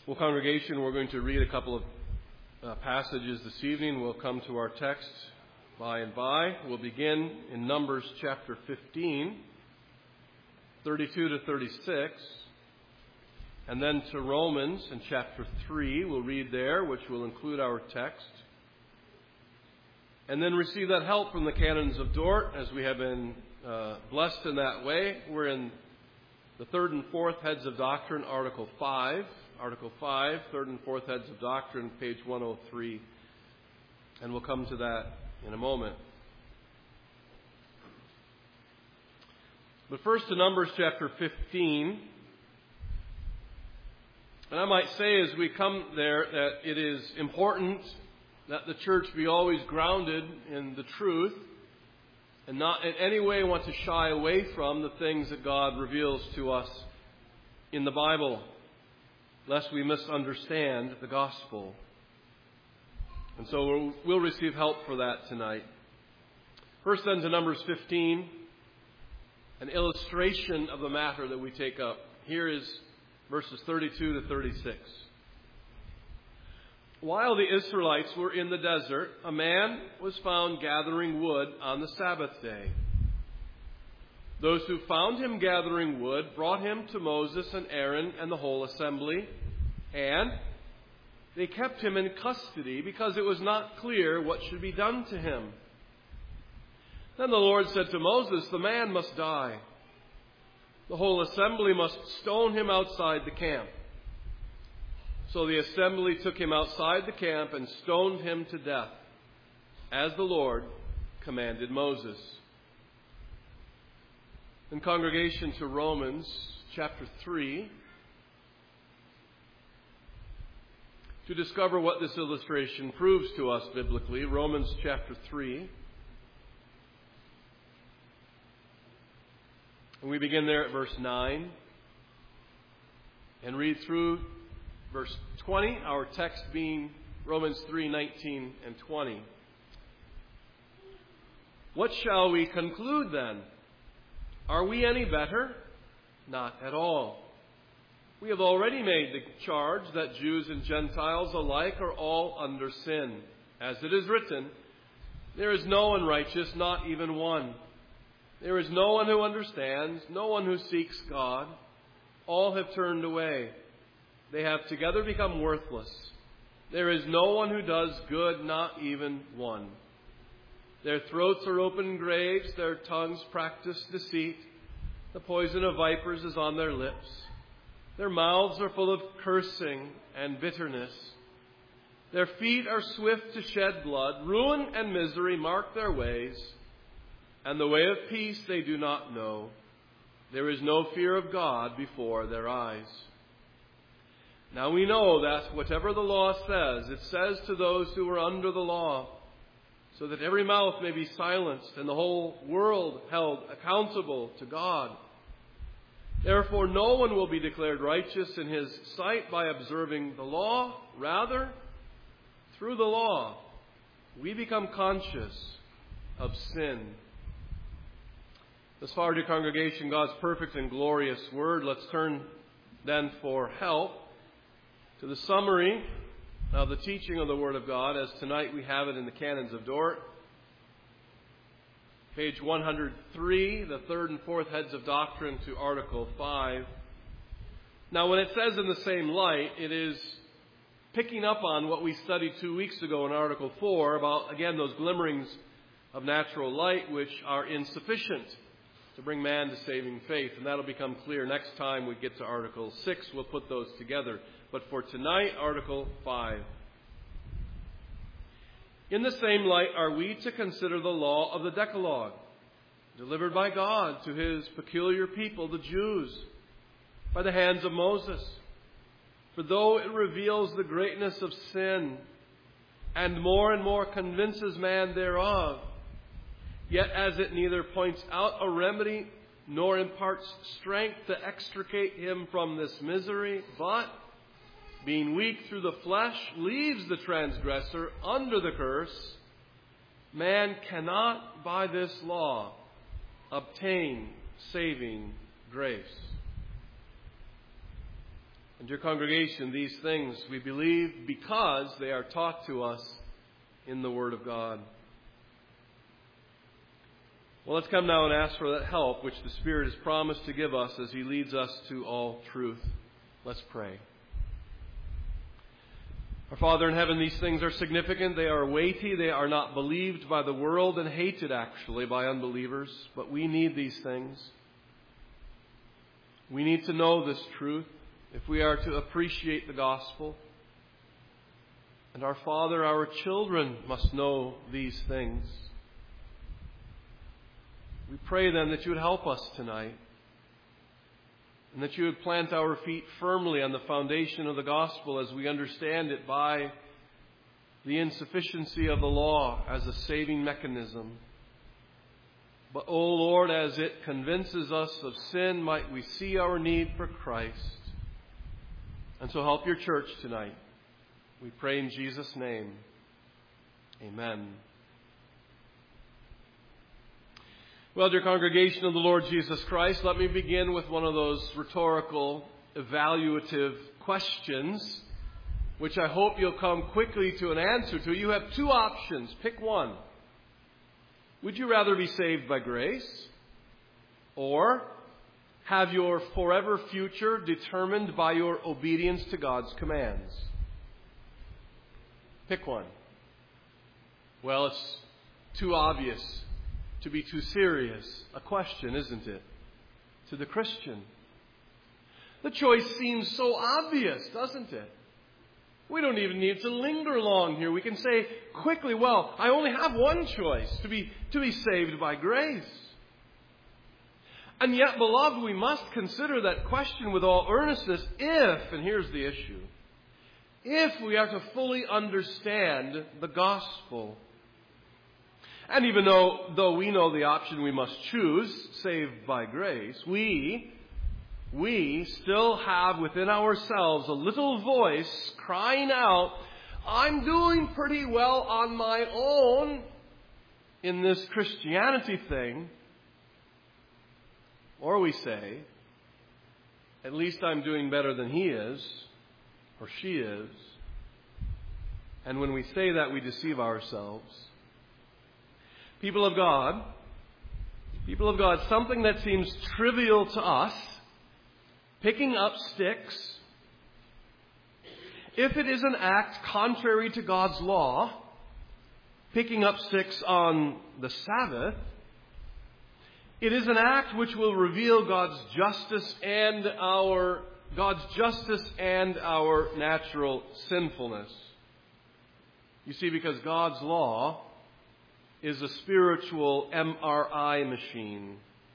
Well, congregation, we're going to read a couple of passages this evening. We'll come to our text by and by. We'll begin in Numbers chapter 15, 32 to 36, and then to Romans in chapter 3. We'll read there, which will include our text. And then receive that help from the canons of Dort, as we have been blessed in that way. We're in the third and fourth heads of doctrine, Article 5. Article 5, third and fourth heads of doctrine, page 103. And we'll come to that in a moment. But first to Numbers chapter 15. And I might say as we come there that it is important that the church be always grounded in the truth and not in any way want to shy away from the things that God reveals to us in the Bible, lest we misunderstand the gospel. And so we'll receive help for that tonight. First then to Numbers 15, an illustration of the matter that we take up. Here is verses 32 to 36. While the Israelites were in the desert, a man was found gathering wood on the Sabbath day. Those who found him gathering wood brought him to Moses and Aaron and the whole assembly, and they kept him in custody because it was not clear what should be done to him. Then the Lord said to Moses, "The man must die. The whole assembly must stone him outside the camp." So the assembly took him outside the camp and stoned him to death, as the Lord commanded Moses. In congregation to Romans chapter 3, to discover what this illustration proves to us biblically, Romans chapter 3. And we begin there at verse 9 and read through verse 20, our text being Romans 3:19 and 20. What shall we conclude then? Are we any better? Not at all. We have already made the charge that Jews and Gentiles alike are all under sin. As it is written, "There is no one righteous, not even one. There is no one who understands, no one who seeks God. All have turned away. They have together become worthless. There is no one who does good, not even one. Their throats are open graves, their tongues practice deceit. The poison of vipers is on their lips. Their mouths are full of cursing and bitterness. Their feet are swift to shed blood. Ruin and misery mark their ways, and the way of peace they do not know. There is no fear of God before their eyes." Now we know that whatever the law says, it says to those who are under the law, so that every mouth may be silenced and the whole world held accountable to God. Therefore, no one will be declared righteous in his sight by observing the law. Rather, through the law, we become conscious of sin. Thus far, dear congregation, God's perfect and glorious word. Let's turn then for help to the summary of the teaching of the Word of God, as tonight we have it in the canons of Dort. Page 103, the third and fourth heads of doctrine to Article 5. Now, when it says in the same light, it is picking up on what we studied 2 weeks ago in Article 4 about, again, those glimmerings of natural light which are insufficient to bring man to saving faith. And that'll become clear next time we get to Article 6. We'll put those together. But for tonight, Article 5. In the same light are we to consider the law of the Decalogue, delivered by God to his peculiar people, the Jews, by the hands of Moses. For though it reveals the greatness of sin, and more convinces man thereof, yet as it neither points out a remedy nor imparts strength to extricate him from this misery, but, being weak through the flesh, leaves the transgressor under the curse, man cannot by this law obtain saving grace. And dear congregation, these things we believe because they are taught to us in the Word of God. Well, let's come now and ask for that help which the Spirit has promised to give us as He leads us to all truth. Let's pray. Our Father in heaven, these things are significant. They are weighty. They are not believed by the world and hated, actually, by unbelievers. But we need these things. We need to know this truth if we are to appreciate the gospel. And our Father, our children must know these things. We pray then that you would help us tonight, and that you would plant our feet firmly on the foundation of the gospel as we understand it by the insufficiency of the law as a saving mechanism. But, O Lord, as it convinces us of sin, might we see our need for Christ. And so help your church tonight. We pray in Jesus' name. Amen. Well, dear congregation of the Lord Jesus Christ, let me begin with one of those rhetorical, evaluative questions, which I hope you'll come quickly to an answer to. You have two options. Pick one. Would you rather be saved by grace, or have your forever future determined by your obedience to God's commands? Pick one. Well, it's too obvious to be too serious a question, isn't it, to the Christian? The choice seems so obvious, doesn't it? We don't even need to linger long here. We can say quickly, well, I only have one choice, to be saved by grace. And yet, beloved, we must consider that question with all earnestness if, and here's the issue, if we are to fully understand the gospel. And even though we know the option we must choose, saved by grace, we still have within ourselves a little voice crying out, I'm doing pretty well on my own in this Christianity thing. Or we say, at least I'm doing better than he is, or she is. And when we say that, we deceive ourselves. People of God, something that seems trivial to us, picking up sticks, if it is an act contrary to God's law, picking up sticks on the Sabbath, it is an act which will reveal God's justice and our natural sinfulness. You see, because God's law is a spiritual MRI machine.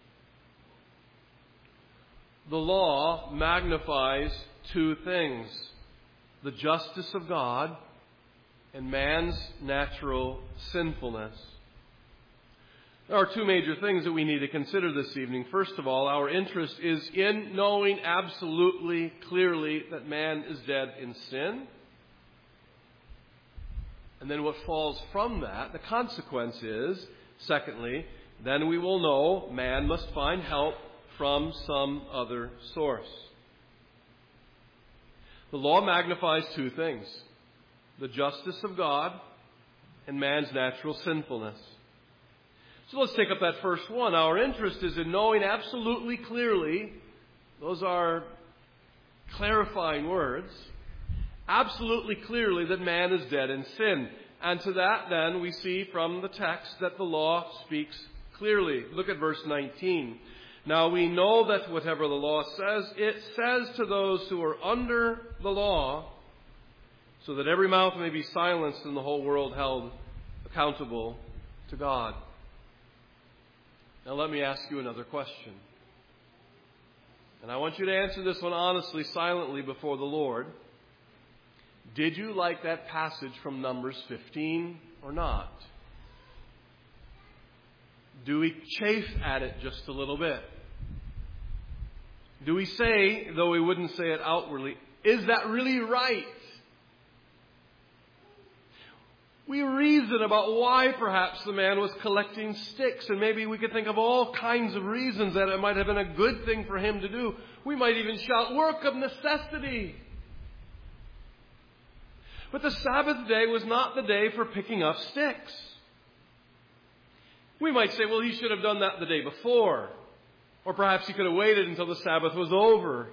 The law magnifies two things: the justice of God and man's natural sinfulness. There are two major things that we need to consider this evening. First of all, our interest is in knowing absolutely clearly that man is dead in sin. And then what falls from that, the consequence is, secondly, then we will know man must find help from some other source. The law magnifies two things: the justice of God and man's natural sinfulness. So let's take up that first one. Our interest is in knowing absolutely clearly, those are clarifying words, absolutely clearly that man is dead in sin. And to that then we see from the text that the law speaks clearly. Look at verse 19. Now we know that whatever the law says, it says to those who are under the law, so that every mouth may be silenced and the whole world held accountable to God. Now let me ask you another question. And I want you to answer this one honestly, silently before the Lord. Did you like that passage from Numbers 15 or not? Do we chafe at it just a little bit? Do we say, though we wouldn't say it outwardly, is that really right? We reason about why perhaps the man was collecting sticks, and maybe we could think of all kinds of reasons that it might have been a good thing for him to do. We might even shout, work of necessity. But the Sabbath day was not the day for picking up sticks. We might say, well, he should have done that the day before. Or perhaps he could have waited until the Sabbath was over.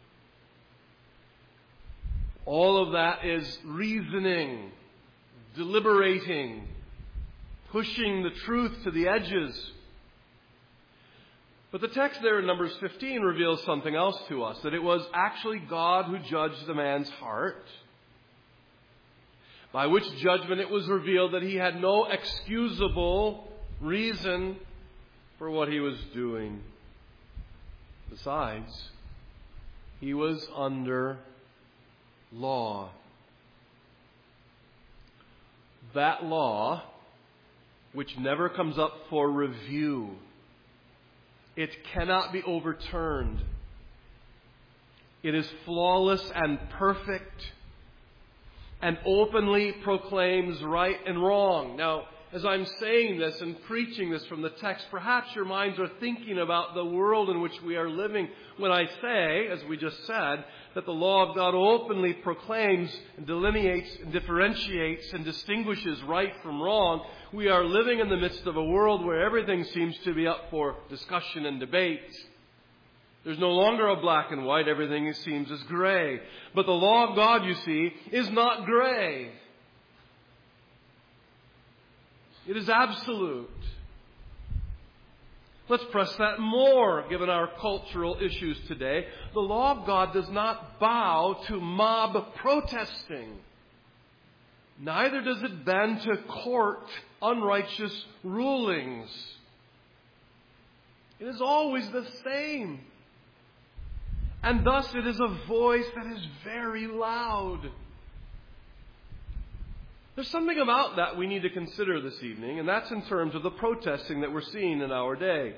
All of that is reasoning, deliberating, pushing the truth to the edges. But the text there in Numbers 15 reveals something else to us, that it was actually God who judged the man's heart, by which judgment it was revealed that he had no excusable reason for what he was doing. Besides, he was under law. That law, which never comes up for review, it cannot be overturned. It is flawless and perfect, and openly proclaims right and wrong. Now, as I'm saying this and preaching this from the text, perhaps your minds are thinking about the world in which we are living when I say, as we just said, that the law of God openly proclaims and delineates and differentiates and distinguishes right from wrong. We are living in the midst of a world where everything seems to be up for discussion and debate. There's no longer a black and white. Everything seems as gray. But the law of God, you see, is not gray. It is absolute. Let's press that more, given our cultural issues today. The law of God does not bow to mob protesting. Neither does it bend to court unrighteous rulings. It is always the same. And thus it is a voice that is very loud. There's something about that we need to consider this evening, and that's in terms of the protesting that we're seeing in our day.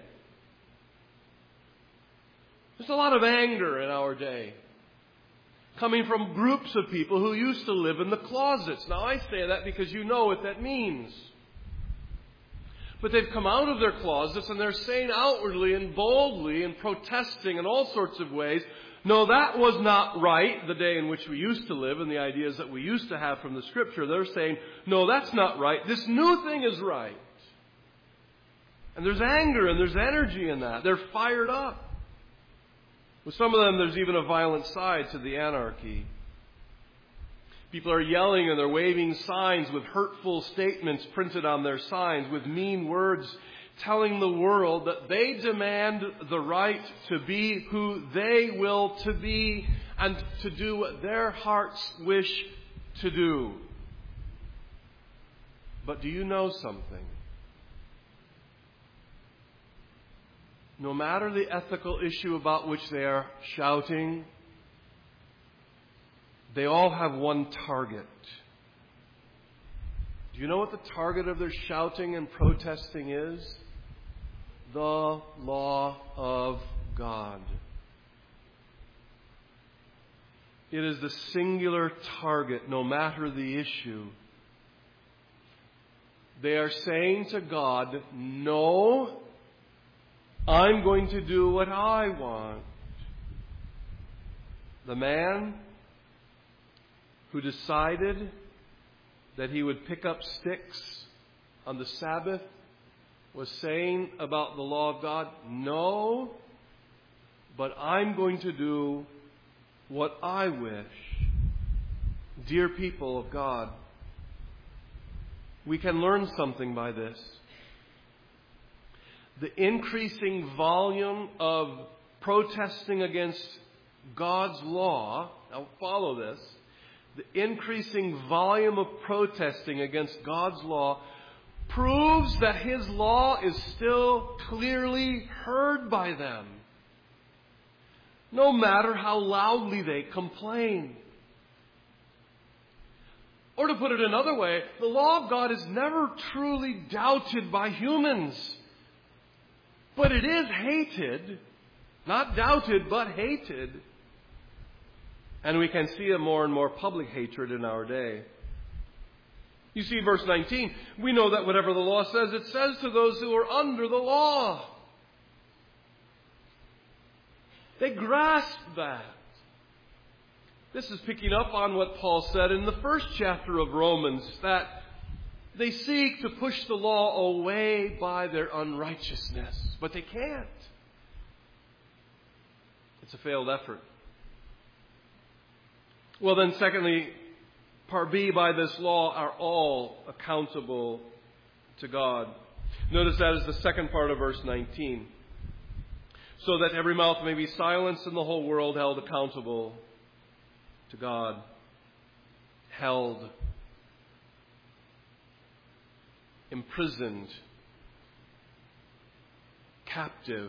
There's a lot of anger in our day, coming from groups of people who used to live in the closets. Now, I say that because you know what that means. But they've come out of their closets and they're saying outwardly and boldly and protesting in all sorts of ways, no, that was not right, the day in which we used to live and the ideas that we used to have from the Scripture. They're saying, no, that's not right. This new thing is right. And there's anger and there's energy in that. They're fired up. With some of them, there's even a violent side to the anarchy. People are yelling and they're waving signs with hurtful statements printed on their signs, with mean words, telling the world that they demand the right to be who they will to be and to do what their hearts wish to do. But do you know something? No matter the ethical issue about which they are shouting, they all have one target. Do you know what the target of their shouting and protesting is? The law of God. It is the singular target, no matter the issue. They are saying to God, no, I'm going to do what I want. The man who decided that he would pick up sticks on the Sabbath was saying about the law of God, no, but I'm going to do what I wish. Dear people of God, we can learn something by this. The increasing volume of protesting against God's law, now follow this, the increasing volume of protesting against God's law proves that His law is still clearly heard by them, no matter how loudly they complain. Or to put it another way, the law of God is never truly doubted by humans, but it is hated, not doubted, but hated. And we can see a more and more public hatred in our day. You see, verse 19, we know that whatever the law says, it says to those who are under the law. They grasp that. This is picking up on what Paul said in the first chapter of Romans, that they seek to push the law away by their unrighteousness, but they can't. It's a failed effort. Well then, secondly, part B, by this law are all accountable to God. Notice that is the second part of verse 19. So that every mouth may be silenced and the whole world held accountable to God. Held. Imprisoned. Captive.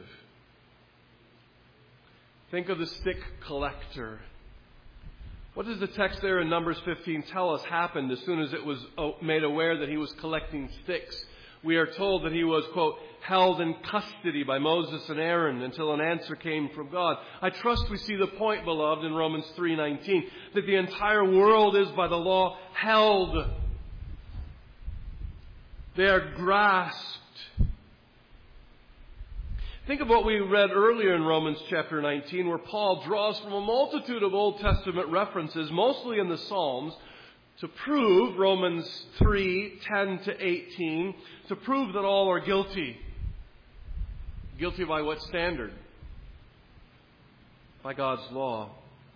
Think of the stick collector. What does the text there in Numbers 15 tell us happened as soon as it was made aware that he was collecting sticks? We are told that he was, quote, held in custody by Moses and Aaron until an answer came from God. I trust we see the point, beloved, in Romans 3:19, that the entire world is by the law held. They are grasped. Think of what we read earlier in Romans chapter 19, where Paul draws from a multitude of Old Testament references, mostly in the Psalms, to prove, Romans 3:10 to 18, to prove that all are guilty. Guilty by what standard? By God's law.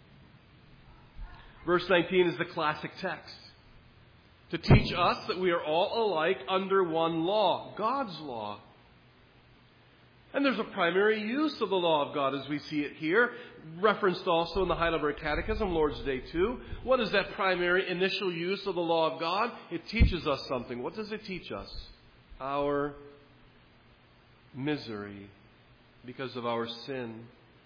Verse 19 is the classic text to teach us that we are all alike under one law, God's law. And there's a primary use of the law of God as we see it here, referenced also in the Heidelberg Catechism, Lord's Day 2. What is that primary initial use of the law of God? It teaches us something. What does it teach us? Our misery because of our sin.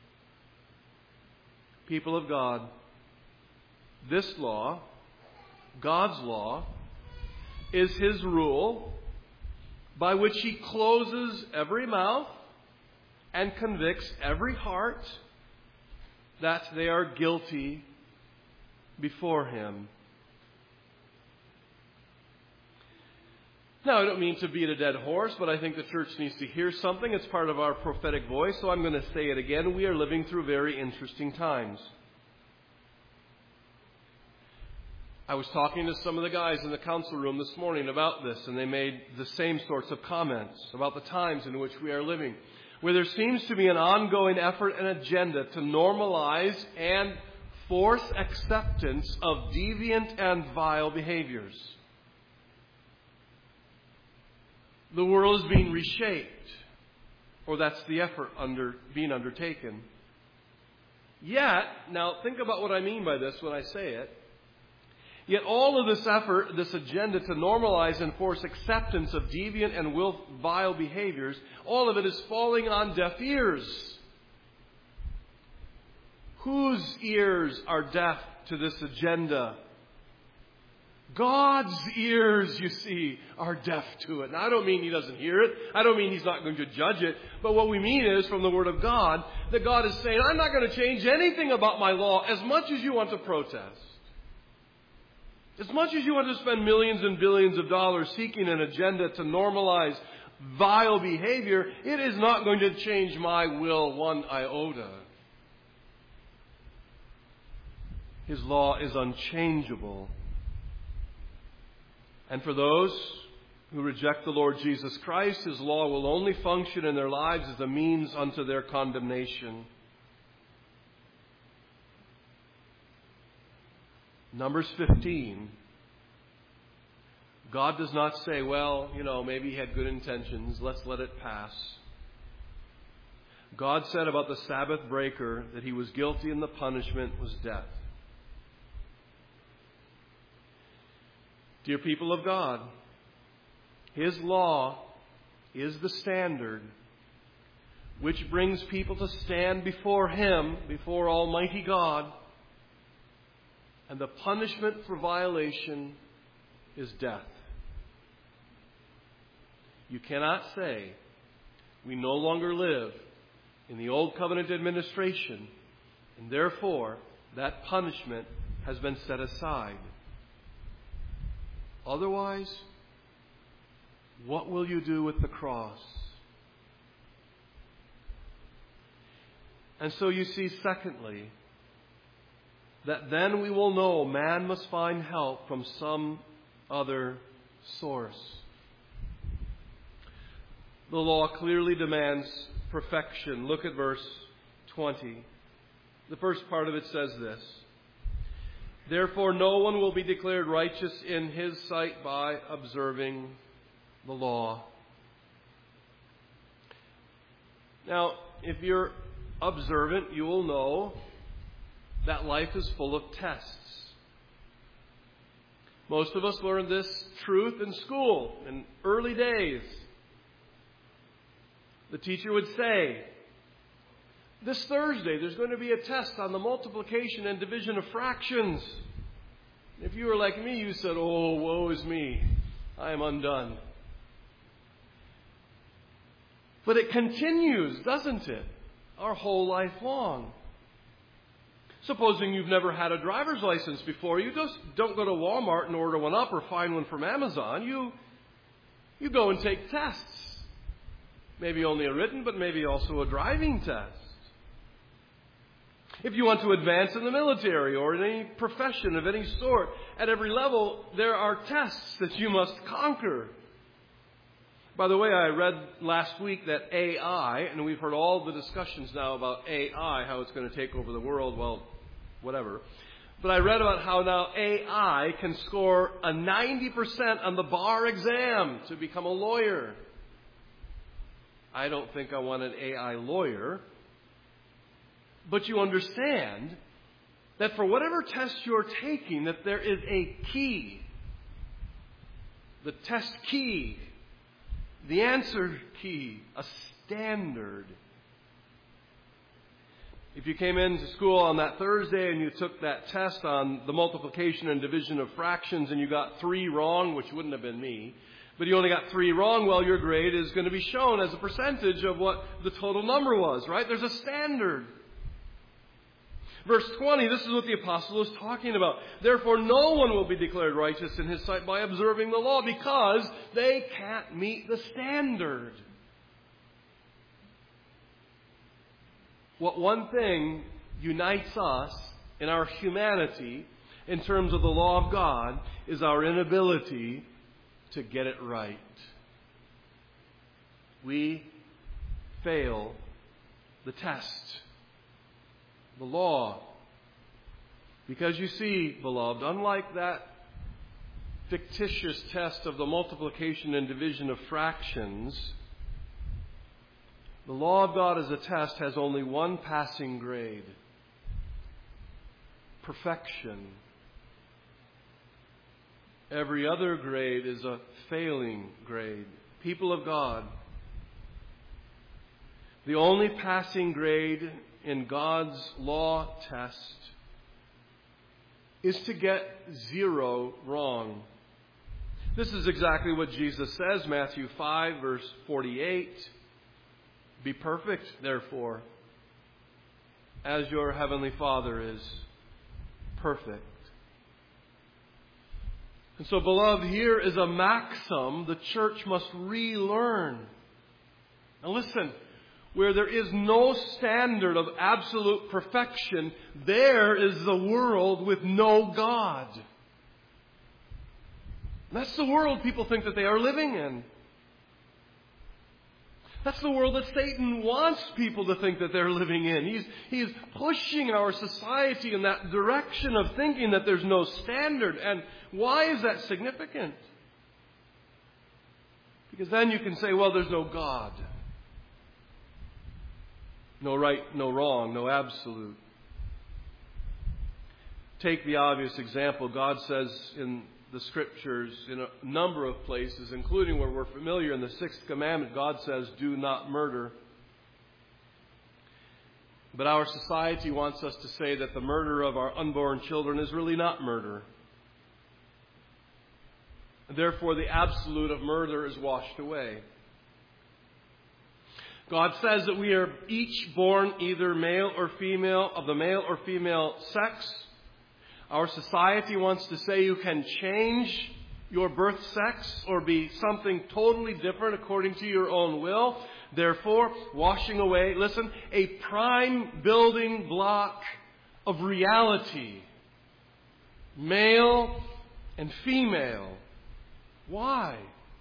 People of God, this law, God's law, is His rule by which He closes every mouth and convicts every heart that they are guilty before Him. Now, I don't mean to beat a dead horse, but I think the church needs to hear something. It's part of our prophetic voice, so I'm going to say it again. We are living through very interesting times. I was talking to some of the guys in the council room this morning about this, and they made the same sorts of comments about the times in which we are living, where there seems to be an ongoing effort and agenda to normalize and force acceptance of deviant and vile behaviors. The world is being reshaped, or that's the effort being undertaken. Yet, now think about what I mean by this when I say it. Yet all of this effort, this agenda to normalize and force acceptance of deviant and vile behaviors, all of it is falling on deaf ears. Whose ears are deaf to this agenda? God's ears, you see, are deaf to it. Now, I don't mean He doesn't hear it. I don't mean He's not going to judge it. But what we mean is, from the Word of God, that God is saying, I'm not going to change anything about my law as much as you want to protest. As much as you want to spend millions and billions of dollars seeking an agenda to normalize vile behavior, it is not going to change my will one iota. His law is unchangeable. And for those who reject the Lord Jesus Christ, His law will only function in their lives as a means unto their condemnation. Numbers 15. God does not say, well, maybe he had good intentions. Let's let it pass. God said about the Sabbath breaker that he was guilty and the punishment was death. Dear people of God, His law is the standard which brings people to stand before Him, before Almighty God. And the punishment for violation is death. You cannot say, we no longer live in the Old Covenant administration, and therefore that punishment has been set aside. Otherwise, what will you do with the cross? And so you see, secondly, that then we will know man must find help from some other source. The law clearly demands perfection. Look at verse 20. The first part of it says this: Therefore no one will be declared righteous in his sight by observing the law. Now, if you're observant, you will know that life is full of tests. Most of us learned this truth in school in early days. The teacher would say, this Thursday there's going to be a test on the multiplication and division of fractions. If you were like me, you said, oh, woe is me. I am undone. But it continues, doesn't it? Our whole life long. Supposing you've never had a driver's license before, you just don't go to Walmart and order one up or find one from Amazon. You go and take tests. Maybe only a written, but maybe also a driving test. If you want to advance in the military or in any profession of any sort, at every level, there are tests that you must conquer. By the way, I read last week that AI, and we've heard all the discussions now about AI, how it's going to take over the world, well, whatever. But I read about how now AI can score a 90% on the bar exam to become a lawyer. I don't think I want an AI lawyer. But you understand that for whatever test you're taking, that there is a key. The test key. The answer key. A standard. If you came into school on that Thursday and you took that test on the multiplication and division of fractions and you got 3 wrong, which wouldn't have been me, but you only got 3 wrong, well, your grade is going to be shown as a percentage of what the total number was, right? There's a standard. Verse 20, this is what the apostle is talking about. Therefore, no one will be declared righteous in his sight by observing the law because they can't meet the standard. What one thing unites us in our humanity in terms of the law of God is our inability to get it right. We fail the test, the law. Because you see, beloved, unlike that fictitious test of the multiplication and division of fractions, the law of God as a test has only one passing grade: perfection. Every other grade is a failing grade. People of God, the only passing grade in God's law test is to get 0 wrong. This is exactly what Jesus says, Matthew 5, verse 48. Be perfect, therefore, as your heavenly Father is perfect. And so, beloved, here is a maxim the church must relearn. Now listen, where there is no standard of absolute perfection, there is the world with no God. That's the world people think that they are living in. That's the world that Satan wants people to think that they're living in. He's pushing our society in that direction of thinking that there's no standard. And why is that significant? Because then you can say, well, there's no God. No right, no wrong, no absolute. Take the obvious example. God says in the Scriptures, in a number of places, including where we're familiar in the 6th commandment, God says, do not murder. But our society wants us to say that the murder of our unborn children is really not murder. Therefore, the absolute of murder is washed away. God says that we are each born either male or female, of the male or female sex. Our society wants to say you can change your birth sex or be something totally different according to your own will. Therefore, washing away, listen, a prime building block of reality. Male and female. Why?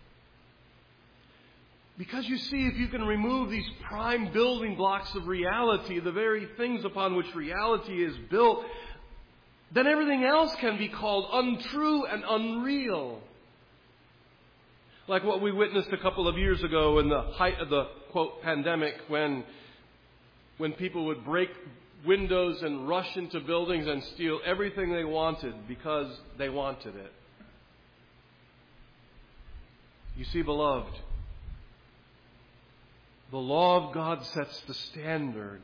Because you see, if you can remove these prime building blocks of reality, the very things upon which reality is built, then everything else can be called untrue and unreal. Like what we witnessed a couple of years ago in the height of the, quote, pandemic, when people would break windows and rush into buildings and steal everything they wanted because they wanted it. You see, beloved, the law of God sets the standard.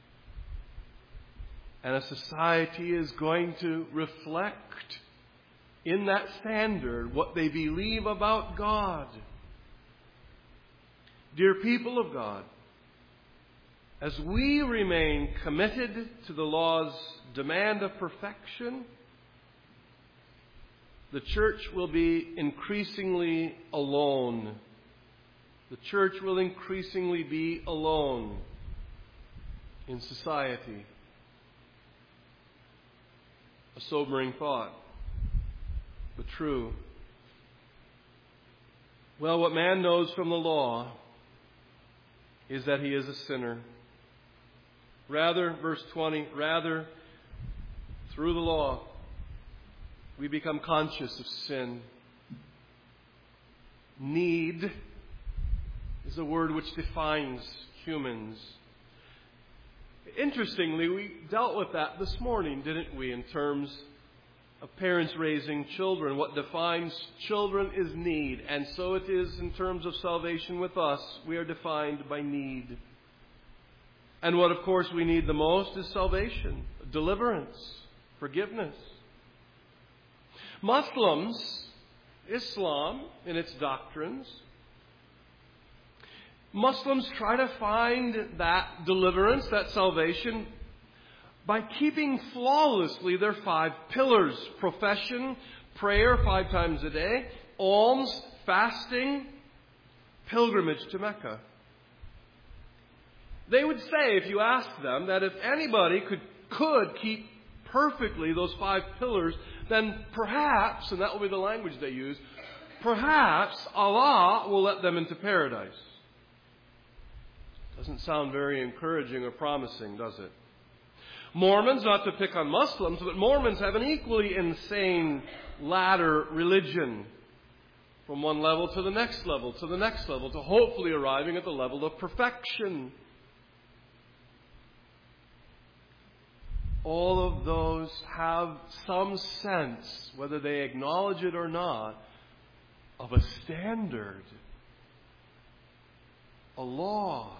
And a society is going to reflect in that standard what they believe about God. Dear people of God, as we remain committed to the law's demand of perfection, the church will be increasingly alone. The church will increasingly be alone in society. A sobering thought, but true. Well, what man knows from the law is that he is a sinner. Rather, verse 20, rather, through the law, we become conscious of sin. Need is a word which defines humans. Interestingly, we dealt with that this morning, didn't we, in terms of parents raising children. What defines children is need, and so it is in terms of salvation with us. We are defined by need. And what, of course, we need the most is salvation, deliverance, forgiveness. Muslims, Islam, in its doctrines, Muslims try to find that deliverance, that salvation, by keeping flawlessly their 5 pillars: profession, prayer 5 times a day, alms, fasting, pilgrimage to Mecca. They would say, if you asked them, that if anybody could keep perfectly those 5 pillars, then perhaps, and that will be the language they use, perhaps Allah will let them into paradise. Doesn't sound very encouraging or promising, does it? Mormons, not to pick on Muslims, but Mormons have an equally insane ladder religion. From one level to the next level, to the next level, to hopefully arriving at the level of perfection. All of those have some sense, whether they acknowledge it or not, of a standard, a law.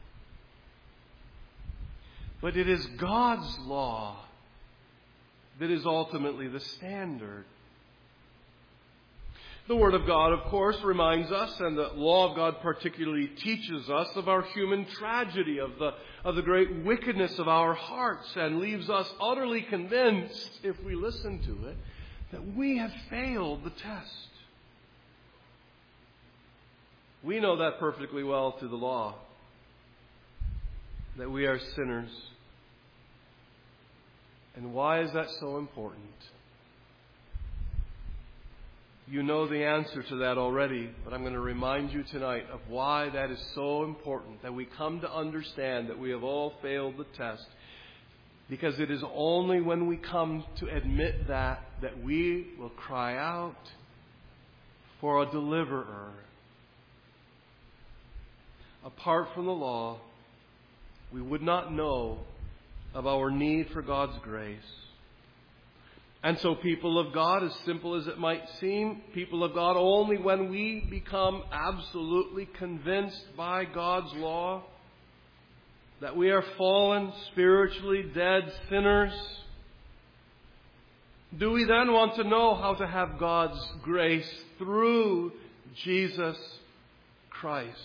But it is God's law that is ultimately the standard. The Word of God, of course, reminds us, and the law of God particularly teaches us, of our human tragedy, of the great wickedness of our hearts, and leaves us utterly convinced, if we listen to it, that we have failed the test. We know that perfectly well through the law, that we are sinners. And why is that so important? You know the answer to that already, but I'm going to remind you tonight of why that is so important, that we come to understand that we have all failed the test. Because it is only when we come to admit that we will cry out for a deliverer. Apart from the law, we would not know of our need for God's grace. And so, people of God, as simple as it might seem, people of God, only when we become absolutely convinced by God's law that we are fallen, spiritually dead sinners, do we then want to know how to have God's grace through Jesus Christ.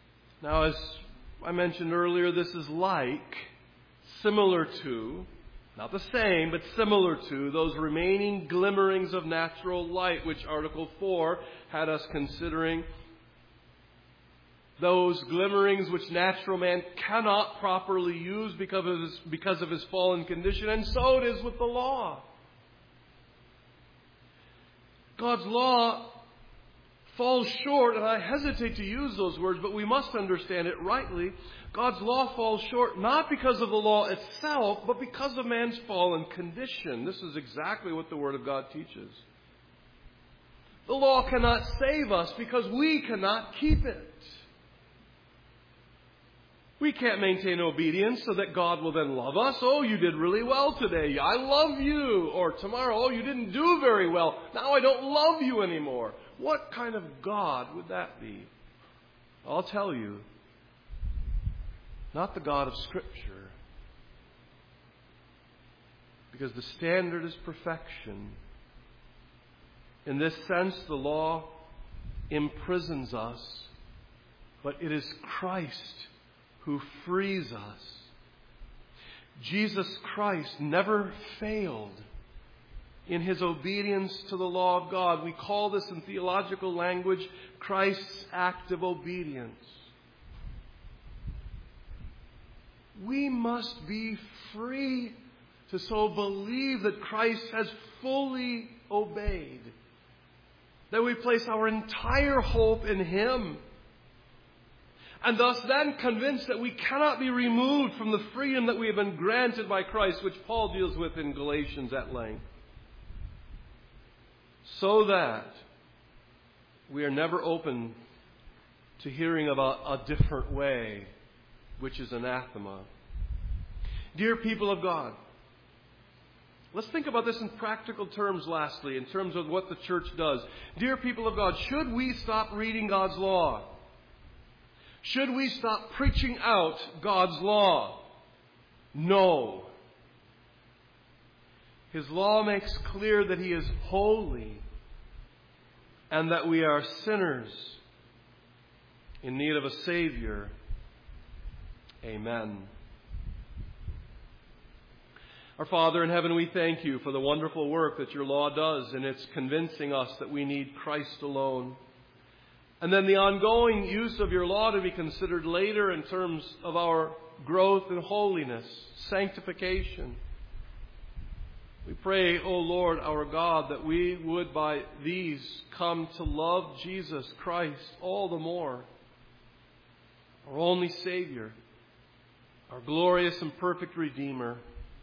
Now, as I mentioned earlier, this is similar to Not the same, but similar to those remaining glimmerings of natural light, which Article 4 had us considering. Those glimmerings which natural man cannot properly use because of his fallen condition. And so it is with the law. God's law falls short, and I hesitate to use those words, but we must understand it rightly. God's law falls short not because of the law itself, but because of man's fallen condition. This is exactly what the Word of God teaches. The law cannot save us because we cannot keep it. We can't maintain obedience so that God will then love us. Oh, you did really well today. I love you. Or tomorrow, oh, you didn't do very well. Now I don't love you anymore. What kind of God would that be? I'll tell you. Not the God of Scripture. Because the standard is perfection. In this sense, the law imprisons us. But it is Christ who frees us. Jesus Christ never failed in his obedience to the law of God. We call this in theological language Christ's act of obedience. We must be free to so believe that Christ has fully obeyed, that we place our entire hope in him. And thus then convinced that we cannot be removed from the freedom that we have been granted by Christ, which Paul deals with in Galatians at length. So that we are never open to hearing about a different way, which is anathema. Dear people of God, let's think about this in practical terms lastly, in terms of what the church does. Dear people of God, should we stop reading God's law? Should we stop preaching out God's law? No. His law makes clear that he is holy and that we are sinners in need of a Savior. Amen. Our Father in heaven, we thank you for the wonderful work that your law does, and it's convincing us that we need Christ alone. And then the ongoing use of your law to be considered later in terms of our growth in holiness, sanctification. We pray, O Lord, our God, that we would by these come to love Jesus Christ all the more, our only Savior, our glorious and perfect Redeemer.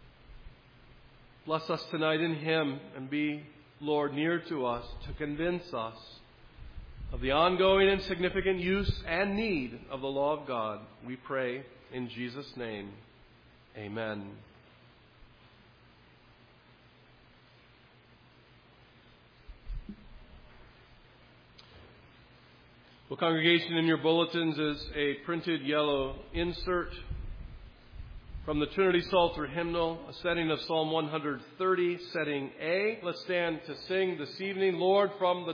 Bless us tonight in him and be, Lord, near to us to convince us of the ongoing and significant use and need of the law of God. We pray in Jesus' name. Amen. Well, congregation, in your bulletins is a printed yellow insert from the Trinity Psalter hymnal, a setting of Psalm 130, setting A. Let's stand to sing this evening, Lord, from the